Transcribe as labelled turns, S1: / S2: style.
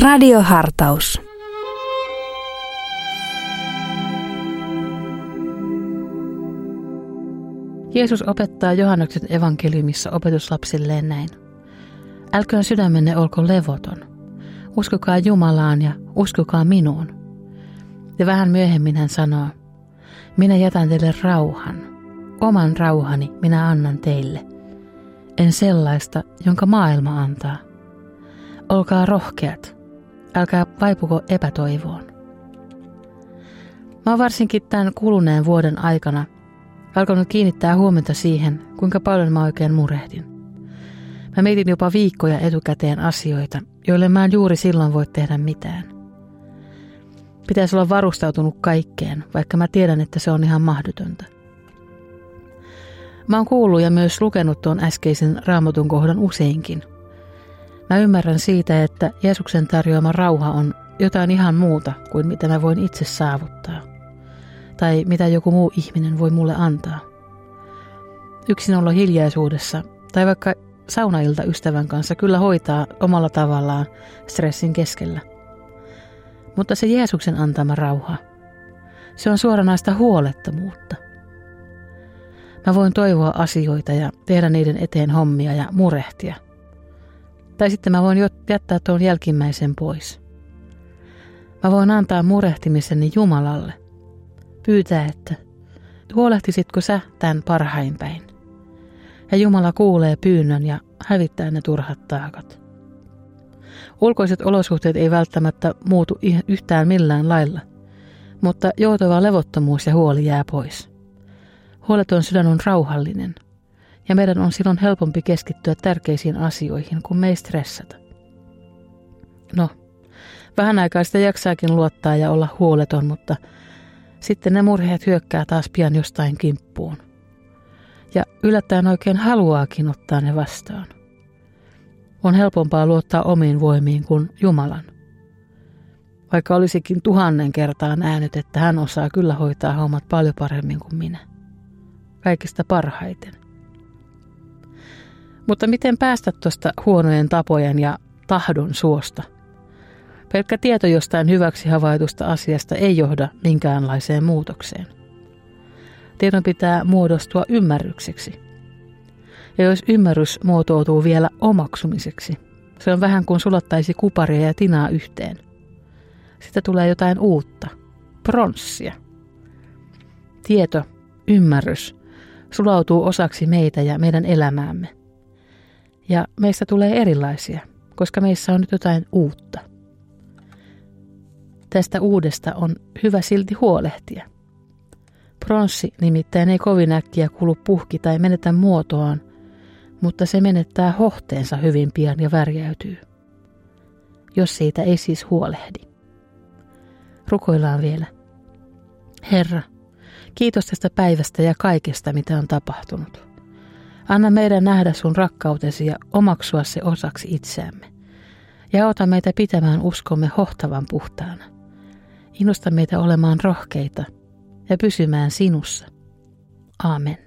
S1: Radiohartaus.
S2: Jeesus opettaa Johanneksen evankeliumissa opetuslapsilleen näin. Älköön sydämenne olko levoton. Uskokaa Jumalaan ja uskokaa minuun. Ja vähän myöhemmin hän sanoo, minä jätän teille rauhan. Oman rauhani minä annan teille. En sellaista, jonka maailma antaa. Olkaa rohkeat. Älkää vaipuko epätoivoon. Mä oon varsinkin tämän kuluneen vuoden aikana alkanut kiinnittää huomiota siihen, kuinka paljon mä oikein murehdin. Mä mietin jopa viikkoja etukäteen asioita, joille mä en juuri silloin voi tehdä mitään. Pitäisi olla varustautunut kaikkeen, vaikka mä tiedän, että se on ihan mahdotonta. Mä oon kuullut ja myös lukenut tuon äskeisen Raamatun kohdan useinkin. Mä ymmärrän siitä, että Jeesuksen tarjoama rauha on jotain ihan muuta kuin mitä mä voin itse saavuttaa. Tai mitä joku muu ihminen voi mulle antaa. Yksin olla hiljaisuudessa tai vaikka saunailta ystävän kanssa kyllä hoitaa omalla tavallaan stressin keskellä. Mutta se Jeesuksen antama rauha, se on suoranaista huolettomuutta. Mä voin toivoa asioita ja tehdä niiden eteen hommia ja murehtia. Tai sitten mä voin jättää tuon jälkimmäisen pois. Mä voin antaa murehtimiseni Jumalalle. Pyytää, että huolehtisitko sä tämän parhain päin. Ja Jumala kuulee pyynnön ja hävittää ne turhat taakat. Ulkoiset olosuhteet ei välttämättä muutu yhtään millään lailla, mutta joutava levottomuus ja huoli jää pois. Huoleton sydän on rauhallinen, ja meidän on silloin helpompi keskittyä tärkeisiin asioihin, kun me ei stressata. No, vähän aikaa sitä jaksaakin luottaa ja olla huoleton, mutta sitten ne murheet hyökkää taas pian jostain kimppuun. Ja yllättäen oikein haluaakin ottaa ne vastaan. On helpompaa luottaa omiin voimiin kuin Jumalan. Vaikka olisikin 1000 kertaa nähnyt, että hän osaa kyllä hoitaa hommat paljon paremmin kuin minä. Kaikista parhaiten. Mutta miten päästä tuosta huonojen tapojen ja tahdon suosta? Pelkkä tieto jostain hyväksi havaitusta asiasta ei johda minkäänlaiseen muutokseen. Tiedon pitää muodostua ymmärrykseksi. Ja jos ymmärrys muotoutuu vielä omaksumiseksi, se on vähän kuin sulattaisi kuparia ja tinaa yhteen. Sitten tulee jotain uutta, pronssia. Tieto, ymmärrys, sulautuu osaksi meitä ja meidän elämäämme. Ja meistä tulee erilaisia, koska meissä on nyt jotain uutta. Tästä uudesta on hyvä silti huolehtia. Pronssi nimittäin ei kovin äkkiä kulu puhki tai menetä muotoaan, mutta se menettää hohteensa hyvin pian ja värjäytyy. Jos siitä ei siis huolehdi. Rukoillaan vielä. Herra, kiitos tästä päivästä ja kaikesta, mitä on tapahtunut. Anna meidän nähdä sun rakkautesi ja omaksua se osaksi itseämme. Ja auta meitä pitämään uskomme hohtavan puhtaana. Innosta meitä olemaan rohkeita ja pysymään sinussa. Aamen.